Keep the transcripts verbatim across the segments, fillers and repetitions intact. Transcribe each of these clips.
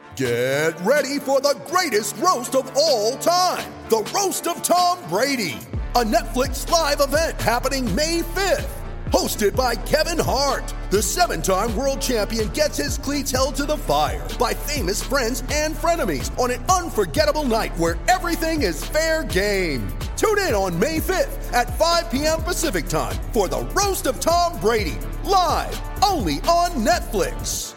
Get ready for the greatest roast of all time, the Roast of Tom Brady, a Netflix live event happening May fifth. Hosted by Kevin Hart, the seven-time world champion gets his cleats held to the fire by famous friends and frenemies on an unforgettable night where everything is fair game. Tune in on May fifth at five p.m. Pacific time for the Roast of Tom Brady, live only on Netflix.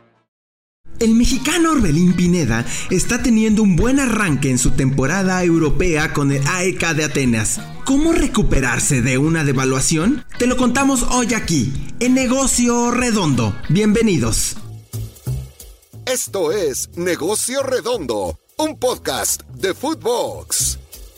El mexicano Orbelín Pineda está teniendo un buen arranque en su temporada europea con el A E K de Atenas. ¿Cómo recuperarse de una devaluación? Te lo contamos hoy aquí, en Negocio Redondo. Bienvenidos. Esto es Negocio Redondo, un podcast de Footbox.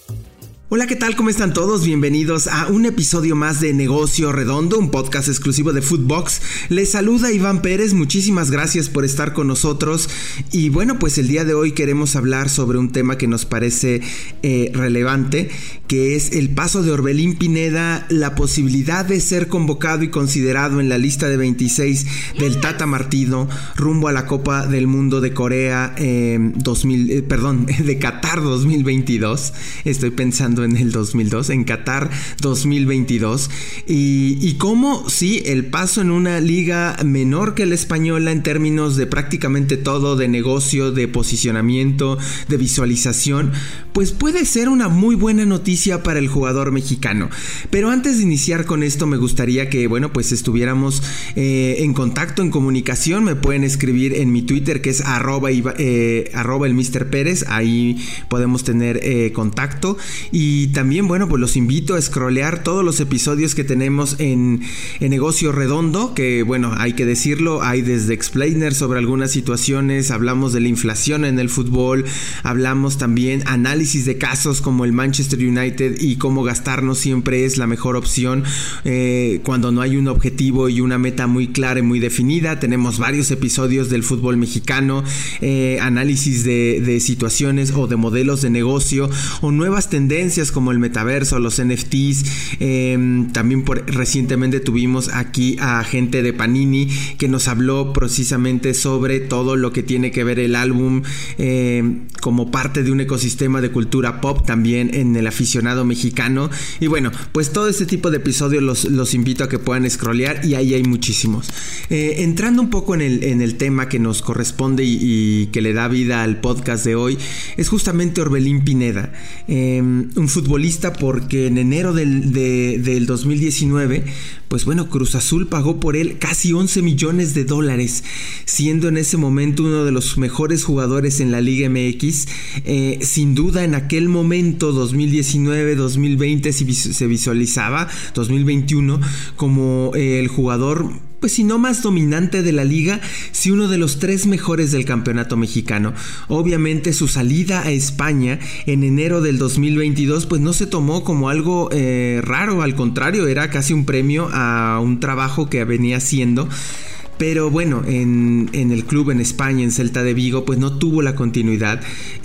Hola, ¿qué tal? ¿Cómo están todos? Bienvenidos a un episodio más de Negocio Redondo, un podcast exclusivo de Footbox. Les saluda Iván Pérez, muchísimas gracias por estar con nosotros. Y bueno, pues el día de hoy queremos hablar sobre un tema que nos parece eh, relevante, que es el paso de Orbelín Pineda, la posibilidad de ser convocado y considerado en la lista de veintiséis del Tata Martino rumbo a la Copa del Mundo de Corea eh, dos mil, eh, perdón, de Qatar dos mil veintidós. Estoy pensando en el dos mil dos, en Qatar dos mil veintidós, y, y cómo sí, el paso en una liga menor que la española en términos de prácticamente todo, de negocio, de posicionamiento, de visualización, pues puede ser una muy buena noticia para el jugador mexicano. Pero antes de iniciar con esto, me gustaría que, bueno, pues estuviéramos eh, en contacto, en comunicación. Me pueden escribir en mi Twitter, que es arroba, eh, arroba el mister Pérez, ahí podemos tener eh, contacto. Y Y también, bueno, pues los invito a scrollear todos los episodios que tenemos en, en Negocio Redondo, que, bueno, hay que decirlo, hay desde explainers sobre algunas situaciones, hablamos de la inflación en el fútbol, hablamos también análisis de casos como el Manchester United y cómo gastar no siempre es la mejor opción eh, cuando no hay un objetivo y una meta muy clara y muy definida. Tenemos varios episodios del fútbol mexicano, eh, análisis de, de situaciones o de modelos de negocio o nuevas tendencias como el metaverso, los N F Ts. Eh, también por, recientemente tuvimos aquí a gente de Panini que nos habló precisamente sobre todo lo que tiene que ver el álbum eh, como parte de un ecosistema de cultura pop también en el aficionado mexicano. Y bueno, pues todo este tipo de episodios los, los invito a que puedan scrollear, y ahí hay muchísimos. Eh, entrando un poco en el, en el tema que nos corresponde y, y que le da vida al podcast de hoy, es justamente Orbelín Pineda, eh, un futbolista porque en enero del, de, del dos mil diecinueve, pues bueno, Cruz Azul pagó por él casi once millones de dólares, siendo en ese momento uno de los mejores jugadores en la Liga M X. Eh, sin duda en aquel momento, dos mil diecinueve, dos mil veinte, se visualizaba, dos mil veintiuno, como eh, el jugador, pues si no más dominante de la liga, sí uno de los tres mejores del campeonato mexicano. Obviamente su salida a España en enero del dos mil veintidós pues no se tomó como algo eh, raro, al contrario, era casi un premio a un trabajo que venía haciendo. Pero bueno, en, en el club en España, en Celta de Vigo, pues no tuvo la continuidad.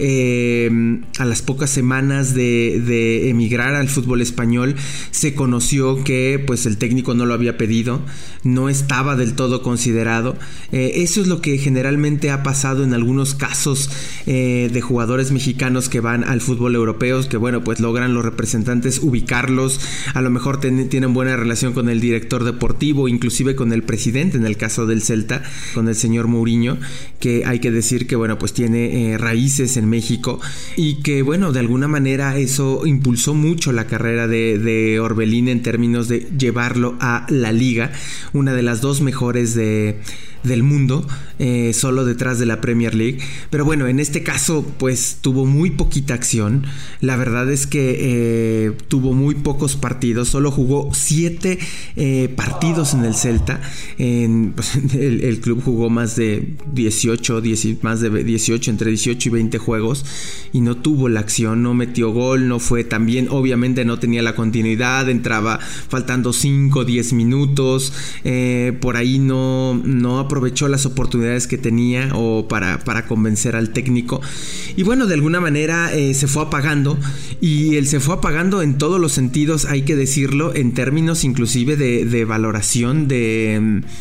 Eh, a las pocas semanas de, de emigrar al fútbol español, se conoció que pues el técnico no lo había pedido, no estaba del todo considerado. Eh, eso es lo que generalmente ha pasado en algunos casos eh, de jugadores mexicanos que van al fútbol europeo, que bueno, pues logran los representantes ubicarlos, a lo mejor ten, tienen buena relación con el director deportivo, inclusive con el presidente, en el caso del Celta, con el señor Mourinho, que hay que decir que bueno, pues tiene eh, raíces en México, y que bueno, de alguna manera eso impulsó mucho la carrera de, de Orbelín en términos de llevarlo a la liga, una de las dos mejores de del mundo, eh, solo detrás de la Premier League. Pero bueno, en este caso pues tuvo muy poquita acción. La verdad es que eh, tuvo muy pocos partidos, solo jugó siete eh, partidos en el Celta. En, pues, el, el club jugó más de dieciocho, diez, más de dieciocho, entre dieciocho y veinte juegos, y no tuvo la acción, no metió gol, no fue tan bien, obviamente no tenía la continuidad, entraba faltando cinco, diez minutos, eh, por ahí no, no aprovechó las oportunidades que tenía o para, para convencer al técnico, y bueno, de alguna manera eh, se fue apagando, y él se fue apagando en todos los sentidos, hay que decirlo, en términos inclusive de, de valoración de,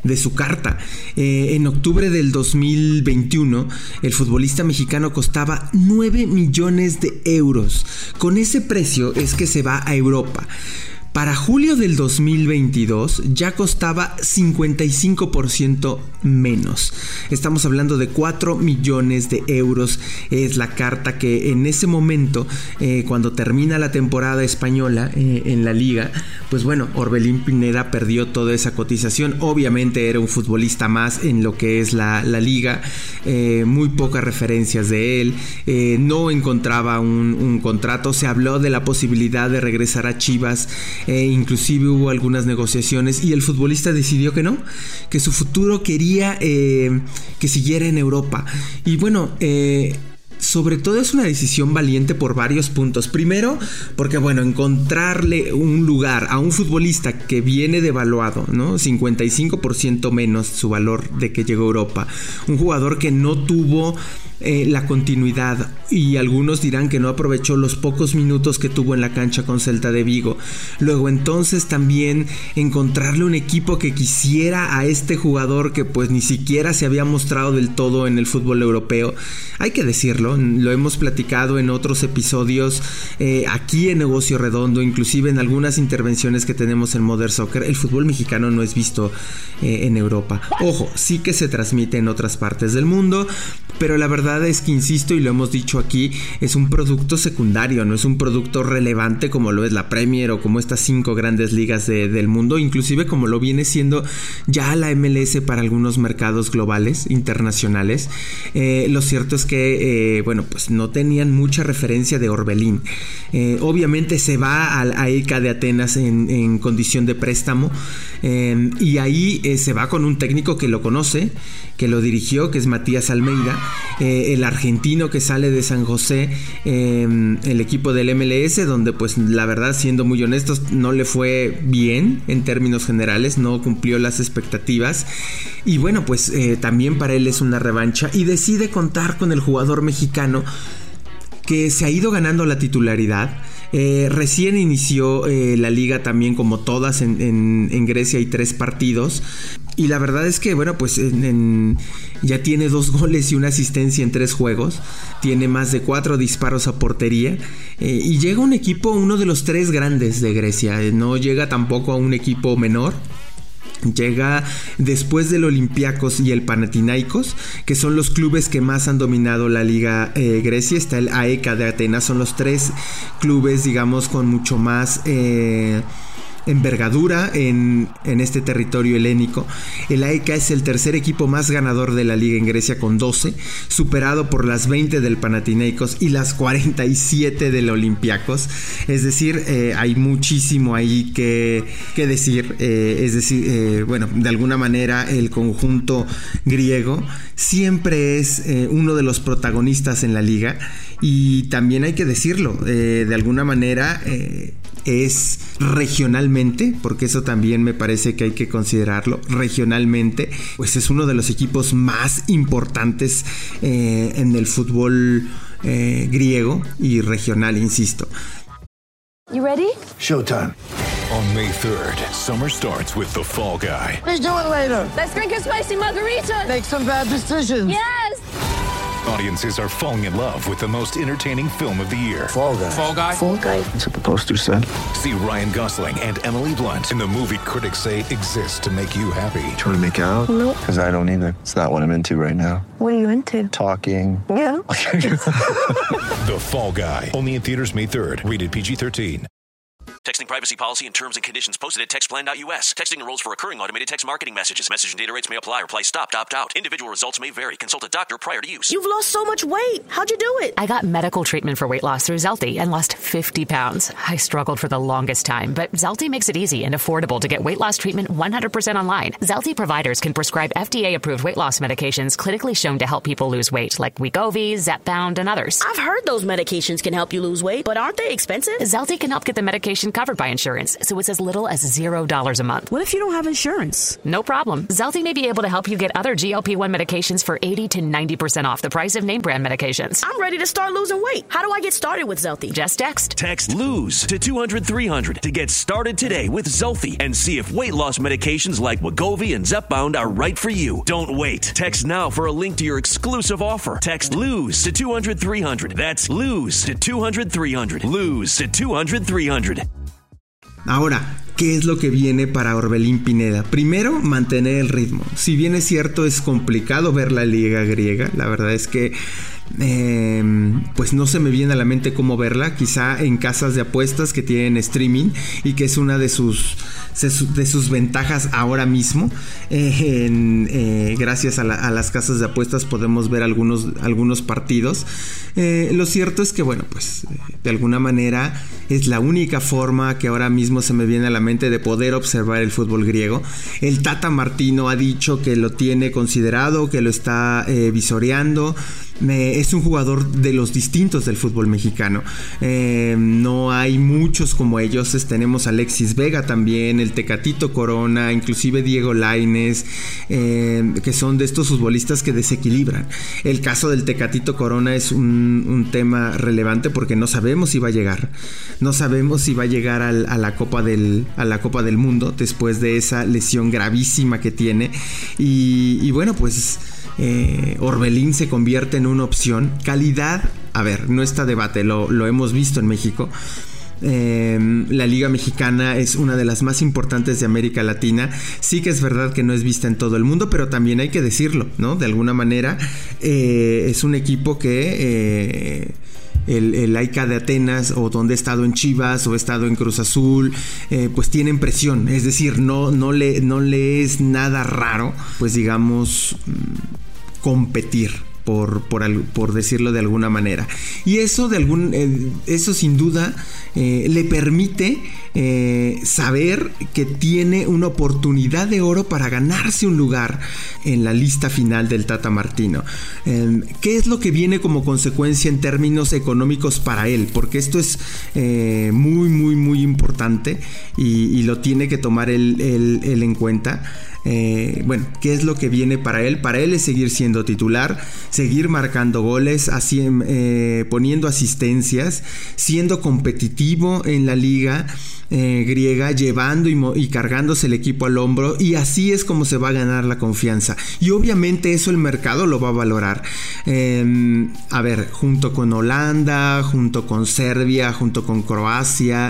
de su carta. Eh, en octubre del dos mil veintiuno, el futbolista mexicano costaba nueve millones de euros. Con ese precio es que se va a Europa. Para julio del dos mil veintidós ya costaba cincuenta y cinco por ciento menos. Estamos hablando de cuatro millones de euros. Es la carta que en ese momento, eh, cuando termina la temporada española eh, en la liga, pues bueno, Orbelín Pineda perdió toda esa cotización. Obviamente era un futbolista más en lo que es la, la liga. Eh, muy pocas referencias de él. Eh, no encontraba un, un contrato. Se habló de la posibilidad de regresar a Chivas. Eh, inclusive hubo algunas negociaciones y el futbolista decidió que no, que su futuro quería eh, que siguiera en Europa. Y bueno, eh, sobre todo es una decisión valiente por varios puntos. Primero, porque bueno, encontrarle un lugar a un futbolista que viene devaluado, ¿no? cincuenta y cinco por ciento menos su valor de que llegó a Europa. Un jugador que no tuvo Eh, la continuidad, y algunos dirán que no aprovechó los pocos minutos que tuvo en la cancha con Celta de Vigo. Luego entonces también encontrarle un equipo que quisiera a este jugador que pues ni siquiera se había mostrado del todo en el fútbol europeo. Hay que decirlo, lo hemos platicado en otros episodios eh, aquí en Negocio Redondo, inclusive en algunas intervenciones que tenemos en Modern Soccer. El fútbol mexicano no es visto eh, en Europa. Ojo, sí que se transmite en otras partes del mundo, pero la verdad es que, insisto, y lo hemos dicho aquí, es un producto secundario, no es un producto relevante como lo es la Premier o como estas cinco grandes ligas de, del mundo, inclusive como lo viene siendo ya la M L S para algunos mercados globales, internacionales. Eh, lo cierto es que, eh, bueno, pues no tenían mucha referencia de Orbelín. Eh, obviamente se va al A E K de Atenas en, en condición de préstamo, eh, y ahí eh, se va con un técnico que lo conoce, que lo dirigió, que es Matías Almeida, eh, el argentino que sale de San José, eh, el equipo del M L S, donde pues la verdad, siendo muy honestos, no le fue bien en términos generales, no cumplió las expectativas, y bueno, pues eh, también para él es una revancha, y decide contar con el jugador mexicano que se ha ido ganando la titularidad. Eh, recién inició eh, la liga también, como todas en, en, en Grecia, hay tres partidos, y la verdad es que bueno, pues en, en, ya tiene dos goles y una asistencia en tres juegos, tiene más de cuatro disparos a portería, eh, y llega un equipo, uno de los tres grandes de Grecia, eh, no llega tampoco a un equipo menor. Llega después del Olympiacos y el Panathinaikos, que son los clubes que más han dominado la liga eh, Grecia. Está el A E K de Atenas, son los tres clubes, digamos, con mucho más eh, envergadura en, en este territorio helénico. El A E K es el tercer equipo más ganador de la liga en Grecia con doce, superado por las veinte del Panathinaikos y las cuarenta y siete del Olympiacos. Es decir, eh, hay muchísimo ahí que, que decir. Eh, es decir, eh, bueno, de alguna manera el conjunto griego siempre es eh, uno de los protagonistas en la liga, y también hay que decirlo, eh, de alguna manera eh, es regionalmente, porque eso también me parece que hay que considerarlo, regionalmente, pues es uno de los equipos más importantes eh, en el fútbol eh, griego y regional, insisto. You ready? Showtime. On May third, summer starts with The Fall Guy. Let's do it later. Let's drink a spicy margarita. Make some bad decisions. Yes! Audiences are falling in love with the most entertaining film of the year. Fall Guy. Fall Guy. Fall guy. That's what the poster said. See Ryan Gosling and Emily Blunt in the movie critics say exists to make you happy. Trying to make it out? Nope. Because I don't either. It's not what I'm into right now. What are you into? Talking. Yeah. The Fall Guy. Only in theaters May third. Rated P G thirteen. Texting privacy policy and terms and conditions posted at text plan dot U S. Texting enrolls for recurring automated text marketing messages. Message and data rates may apply. Reply stop, opt out. Individual results may vary. Consult a doctor prior to use. You've lost so much weight. How'd you do it? I got medical treatment for weight loss through Zelty and lost fifty pounds. I struggled for the longest time, but Zelty makes it easy and affordable to get weight loss treatment one hundred percent online. Zelty providers can prescribe F D A-approved weight loss medications clinically shown to help people lose weight, like Wegovy, Zepbound, and others. I've heard those medications can help you lose weight, but aren't they expensive? Zelty can help get the medication covered by insurance, so it's as little as zero dollars a month. What if you don't have insurance? No problem. Zelty may be able to help you get other G L P one medications for eighty to ninety percent off the price of name brand medications. I'm ready to start losing weight. How do I get started with Zelty? Just text. Text LOSE to two hundred three hundred to get started today with Zelty and see if weight loss medications like Wegovy and Zepbound are right for you. Don't wait. Text now for a link to your exclusive offer. Text LOSE to two hundred three hundred. That's LOSE to two hundred three hundred. LOSE to two hundred three hundred. Ahora, ¿qué es lo que viene para Orbelín Pineda? Primero, mantener el ritmo. Si bien es cierto, es complicado ver la liga griega. La verdad es que eh, pues no se me viene a la mente cómo verla. Quizá en casas de apuestas que tienen streaming y que es una de sus de sus ventajas ahora mismo. Eh, en, eh, gracias a, la, a las casas de apuestas podemos ver algunos, algunos partidos. Eh, lo cierto es que, bueno, pues de alguna manera es la única forma que ahora mismo se me viene a la mente de poder observar el fútbol griego. El Tata Martino ha dicho que lo tiene considerado, que lo está eh, visoreando. Eh, es un jugador de los distintos del fútbol mexicano. Eh, no hay muchos como ellos. Tenemos a Alexis Vega también, el Tecatito Corona, inclusive Diego Lainez, eh, que son de estos futbolistas que desequilibran. El caso del Tecatito Corona es un, un tema relevante porque no sabemos si va a llegar. No sabemos si va a llegar al, a, la Copa del, a la Copa del Mundo después de esa lesión gravísima que tiene. Y, y bueno, pues Eh, Orbelín se convierte en una opción. Calidad, a ver, no está debate, lo, lo hemos visto en México. Eh, la Liga Mexicana es una de las más importantes de América Latina. Sí que es verdad que no es vista en todo el mundo, pero también hay que decirlo, ¿no? De alguna manera eh, es un equipo que eh, el, el A I C A de Atenas, o donde he estado en Chivas o he estado en Cruz Azul, eh, pues tienen presión. Es decir, no, no, le, no le es nada raro, pues digamos, competir, por, por, por decirlo de alguna manera. Y eso, de algún, eh, eso sin duda eh, le permite eh, saber que tiene una oportunidad de oro para ganarse un lugar en la lista final del Tata Martino. Eh, ¿Qué es lo que viene como consecuencia en términos económicos para él? Porque esto es eh, muy, muy, muy importante y, y lo tiene que tomar él, él, él en cuenta. Eh, bueno, ¿qué es lo que viene para él? Para él es seguir siendo titular, seguir marcando goles, así, eh, poniendo asistencias, siendo competitivo en la liga eh, griega, llevando y, mo- y cargándose el equipo al hombro, y así es como se va a ganar la confianza. Y obviamente eso el mercado lo va a valorar. Eh, a ver, junto con Holanda, junto con Serbia, junto con Croacia,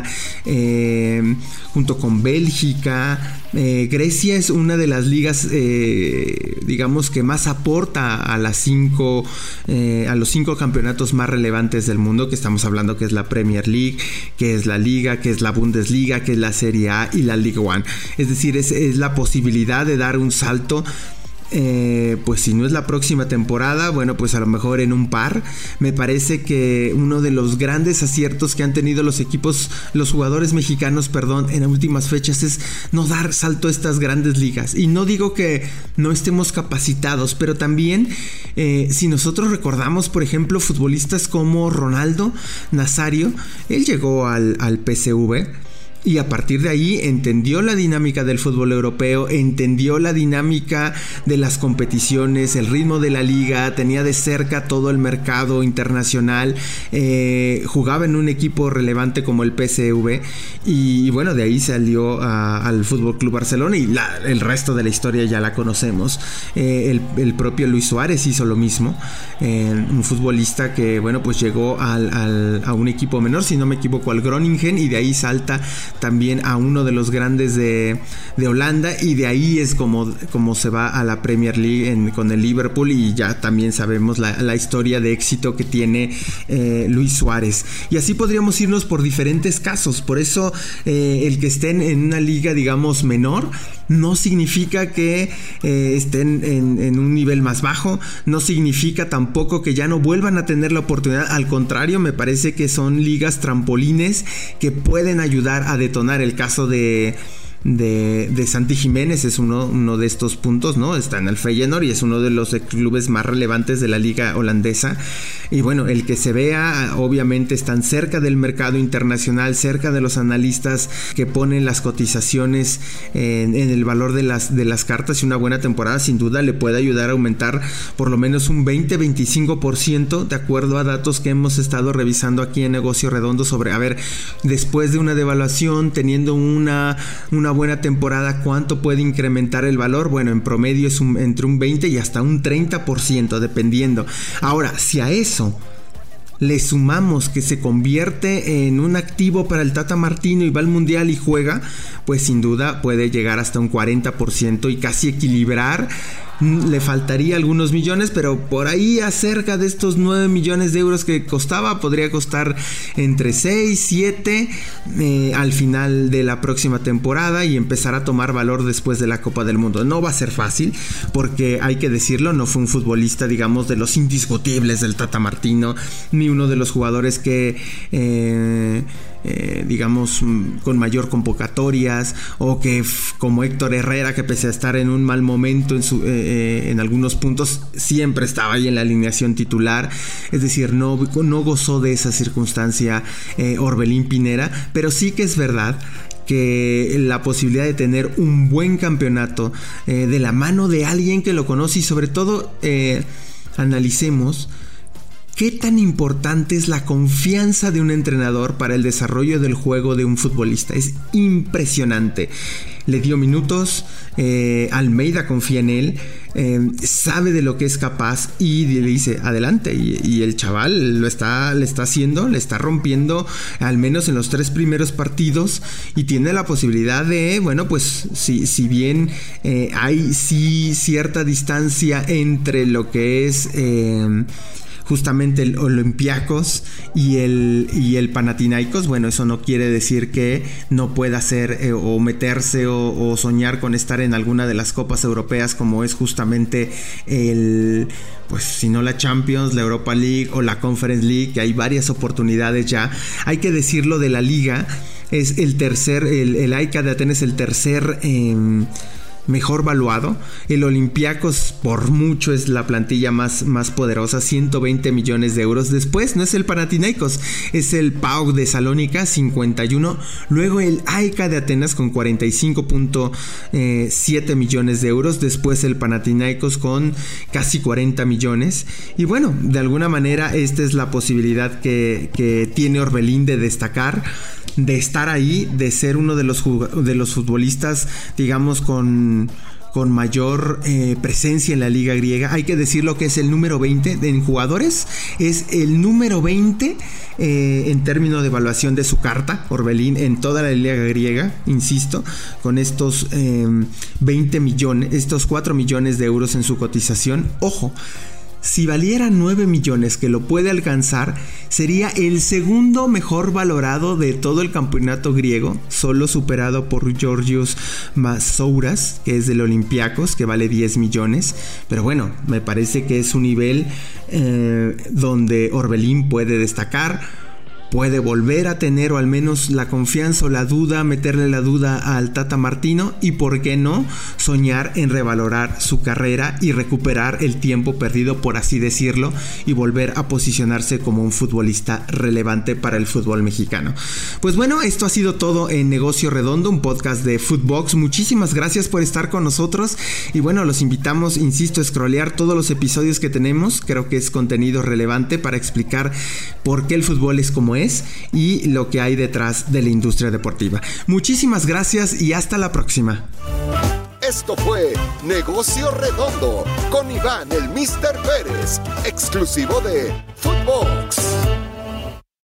eh, junto con Bélgica, eh, Grecia es una de las ligas, eh, digamos, que más aporta a las cinco, eh, a los cinco campeonatos más relevantes del mundo, que estamos hablando que es la Premier League, que es la Liga, que es la Bundesliga, que es la Serie A y la Liga One. Es decir, es, es la posibilidad de dar un salto. Eh, pues si no es la próxima temporada, bueno, pues a lo mejor en un par. Me parece que uno de los grandes aciertos que han tenido los equipos, los jugadores mexicanos, perdón, en las últimas fechas, es no dar salto a estas grandes ligas. Y no digo que no estemos capacitados, pero también eh, si nosotros recordamos, por ejemplo, futbolistas como Ronaldo Nazario, él llegó al, al P S V y a partir de ahí entendió la dinámica del fútbol europeo, entendió la dinámica de las competiciones, el ritmo de la liga, tenía de cerca todo el mercado internacional, eh, jugaba en un equipo relevante como el P S V y, y bueno, de ahí salió a, al Fútbol Club Barcelona y la, el resto de la historia ya la conocemos. Eh, el, el propio Luis Suárez hizo lo mismo, eh, un futbolista que, bueno, pues llegó al, al, a un equipo menor, si no me equivoco, al Groningen, y de ahí salta también a uno de los grandes de, de Holanda, y de ahí es como, como se va a la Premier League en, con el Liverpool, y ya también sabemos la, la historia de éxito que tiene eh, Luis Suárez, y así podríamos irnos por diferentes casos. Por eso eh, el que estén en una liga, digamos, menor, no significa que eh, estén en, en un nivel más bajo, no significa tampoco que ya no vuelvan a tener la oportunidad. Al contrario, me parece que son ligas trampolines que pueden ayudar a detonar. El caso de de, de Santi Jiménez es uno, uno de estos puntos, ¿no? Está en el Feyenoord y es uno de los clubes más relevantes de la liga holandesa. Y bueno, el que se vea, obviamente están cerca del mercado internacional, cerca de los analistas que ponen las cotizaciones en, en el valor de las, de las cartas, y una buena temporada sin duda le puede ayudar a aumentar por lo menos un veinte a veinticinco por ciento, de acuerdo a datos que hemos estado revisando aquí en Negocio Redondo sobre, a ver, después de una devaluación, teniendo una, una buena temporada, ¿cuánto puede incrementar el valor? Bueno, en promedio es un, entre un veinte y hasta un treinta por ciento, dependiendo. Ahora, si a eso le sumamos que se convierte en un activo para el Tata Martino y va al Mundial y juega, pues sin duda puede llegar hasta un cuarenta por ciento y casi equilibrar. Le faltaría algunos millones, pero por ahí acerca de estos nueve millones de euros que costaba, podría costar entre seis, siete eh, al final de la próxima temporada y empezar a tomar valor después de la Copa del Mundo. No va a ser fácil, porque hay que decirlo, no fue un futbolista, digamos, de los indiscutibles del Tata Martino, ni uno de los jugadores que... Eh, Eh, digamos con mayor convocatorias, o que como Héctor Herrera, que pese a estar en un mal momento en, su, eh, en algunos puntos, siempre estaba ahí en la alineación titular. Es decir, no, no gozó de esa circunstancia eh, Orbelín Pineda, pero sí que es verdad que la posibilidad de tener un buen campeonato eh, de la mano de alguien que lo conoce, y sobre todo eh, analicemos ¿qué tan importante es la confianza de un entrenador para el desarrollo del juego de un futbolista? Es impresionante. Le dio minutos, eh, Almeida confía en él, eh, sabe de lo que es capaz y le dice adelante, y, y el chaval lo está, le está haciendo, le está rompiendo al menos en los tres primeros partidos, y tiene la posibilidad de, bueno, pues si, si bien eh, hay sí cierta distancia entre lo que es... Eh, justamente el Olympiacos y el, y el Panathinaikos, bueno, eso no quiere decir que no pueda ser eh, o meterse o, o soñar con estar en alguna de las copas europeas, como es justamente el, pues si no la Champions, la Europa League o la Conference League, que hay varias oportunidades ya. Hay que decirlo de la liga, es el tercer, el, el A E K de Atenas, el tercer... Eh, mejor valuado. El Olympiacos por mucho es la plantilla más, más poderosa, ciento veinte millones de euros. Después no es el Panathinaikos, es el P A O K de Salónica, cincuenta y uno. Luego el A E K de Atenas con cuarenta y cinco punto siete millones de euros. Después el Panathinaikos con casi cuarenta millones. Y bueno, de alguna manera esta es la posibilidad que, que tiene Orbelín de destacar, de estar ahí, de ser uno de los, de los futbolistas, digamos, con con mayor eh, presencia en la liga griega. Hay que decirlo que es el número veinte en jugadores, es el número veinte eh, en términos de evaluación de su carta, Orbelín, en toda la liga griega, insisto, con estos eh, veinte millones, estos cuatro millones de euros en su cotización. Ojo, si valiera nueve millones, que lo puede alcanzar, sería el segundo mejor valorado de todo el campeonato griego, solo superado por Georgios Masouras, que es del Olympiacos, que vale diez millones. Pero bueno, me parece que es un nivel eh, donde Orbelín puede destacar, puede volver a tener o al menos la confianza o la duda, meterle la duda al Tata Martino, y por qué no soñar en revalorar su carrera y recuperar el tiempo perdido, por así decirlo, y volver a posicionarse como un futbolista relevante para el fútbol mexicano. Pues bueno, esto ha sido todo en Negocio Redondo, un podcast de Footbox. Muchísimas gracias por estar con nosotros, y bueno, los invitamos, insisto, a scrollear todos los episodios que tenemos. Creo que es contenido relevante para explicar por qué el fútbol es como es y lo que hay detrás de la industria deportiva. Muchísimas gracias y hasta la próxima. Esto fue Negocio Redondo con Iván el míster Pérez, exclusivo de Footbox.